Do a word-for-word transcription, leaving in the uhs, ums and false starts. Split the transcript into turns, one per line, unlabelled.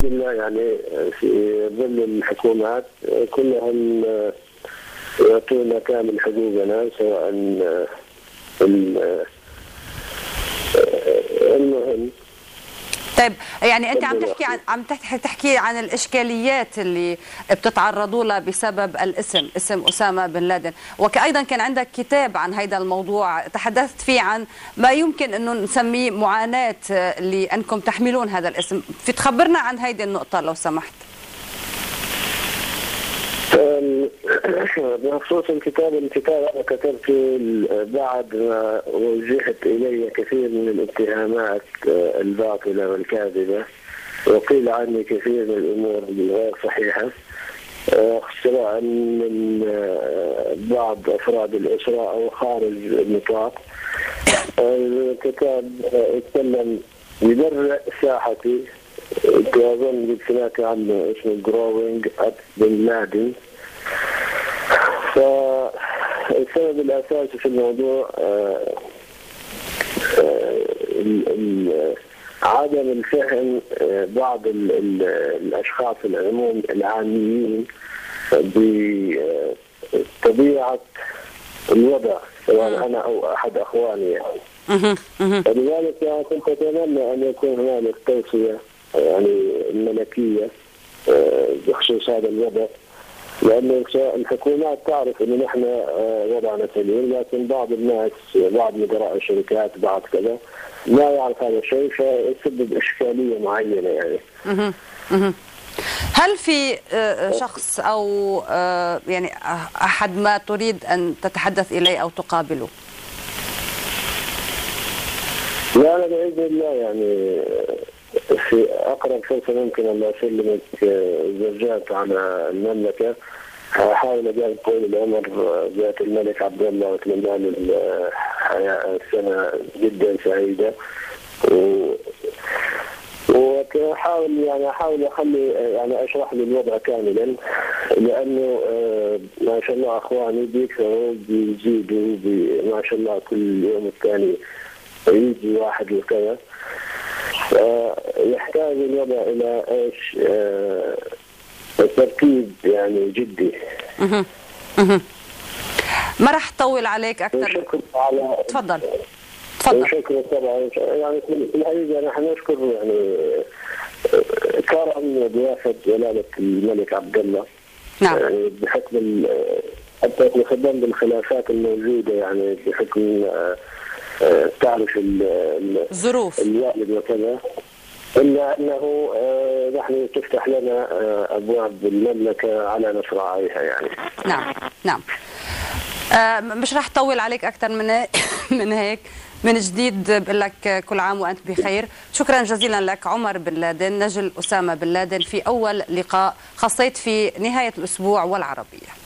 بإذن الله يعني في ظل الحكومات كلهم يعطونا كامل حقوقنا، سواء المهم.
طيب يعني انت عم تحكي عن عم تحكي عن الاشكاليات اللي بتتعرضوا لها بسبب الاسم، اسم اسامه بن لادن، وكأيضا كان عندك كتاب عن هذا الموضوع تحدثت فيه عن ما يمكن انه نسميه معاناه لانكم تحملون هذا الاسم، في تخبرنا عن هذه النقطه لو سمحت.
بخصوص الكتاب، الكتاب أنا كتبته بعد ما وجهت إلي كثير من الاتهامات الباطلة والكاذبة، وقيل عني كثير من الأمور الغير صحيحة سواء من بعض أفراد الأسرة أو خارج النطاق. الكتاب يتكلم يبرئ ساحتي، أظن قد سمعت عنه، اسمه Growing Up بن لادن. فالسبب الأساسي في الموضوع آآ آآ عدم الفهم بعض ال ال الأشخاص العموم العاميين بطبيعة الوضع، سواء أنا أو أحد أخواني يعني. فلذلك يعني كنت أتمنى أن يكون هنالك توصية يعني ملكية بخصوص هذا الوضع، لأن الحكومات تعرف أنه نحن وضعنا سليم، لكن بعض الناس، بعض مدراء الشركات، بعض كذا ما يعرف هذا الشيء، فيسبب إشكالية معينة يعني.
هل في شخص أو يعني أحد ما تريد أن تتحدث إليه أو تقابله؟
لا لا بإذن الله يعني في أقرب فرصة ممكن أن أسلمك زوجات على المملكة. أحاول أجعل طول العمر ذات الملك عبد الله، وأتمنى له الحياة سنة جدا سعيدة، و وأحاول يعني أحاول أخلي يعني أشرح له الوضع كاملا، لأنه ما شاء الله أخواني بيكثروا بيزيدوا ما شاء الله كل يوم الثاني يجي واحد وكذا، يحتاج الوضع إلى إيش تركيز يعني جدي.
ما راح طول عليك أكثر. تفضل تفضل.
شكرا طبعا. يعني في الحقيقة نحن نشكر يعني كرم وضيافة جلالة الملك عبد الله.
نعم.
يعني بحكم حتى يخدم بالخلافات الموجودة، يعني بحكم تعرف
الظروف
الوالد وكذا، إلا أنه نحن تفتح لنا أبواب المملكة على مصراعيها يعني.
نعم نعم. آه مش راح طول عليك أكثر من من هيك. من جديد بقول لك كل عام وأنت بخير. شكرا جزيلا لك عمر بن لادن، نجل أسامة بن لادن، في أول لقاء خصيت في نهاية الأسبوع والعربية.